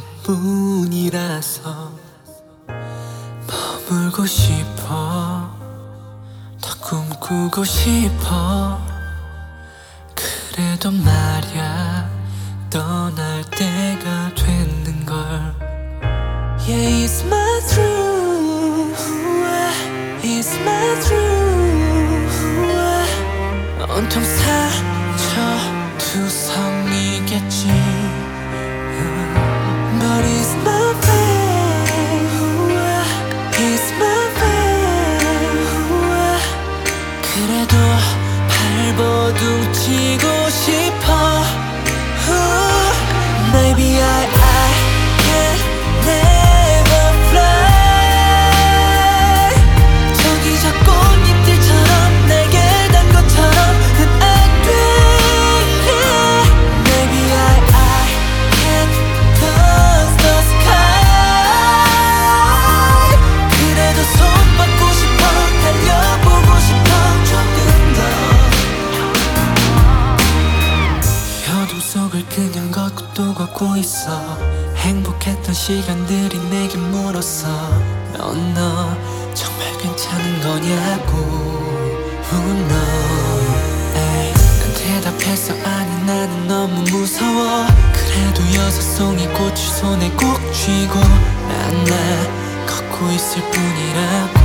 뿐이라서 머물고 싶어, 더 꿈꾸고 싶어. 그래도 말야 떠날 때가 됐는걸. Yeah, it's my truth, it's my truth. 온통 상처투성이겠지. But it's my fate, it's my fate. 그래도 발버둥 치고 싶어. Maybe I can never fly. 저기 저 꽃잎들처럼 내게 단 것처럼은 안 돼. Maybe I can touch the sky. 그래도 손 뻗고 싶어, 달려보고 싶어 조금 더. 어둠 속을 그냥 걷고 또 걷고 있어. 행복했던 시간들이 내게 물었어. 너 정말 괜찮은 거냐고. 난 대답했어. 아니 나는 너무 무서워. 그래도 6송이 꽃을 손에 꼭 쥐고 난 걷고 있을 뿐이라고.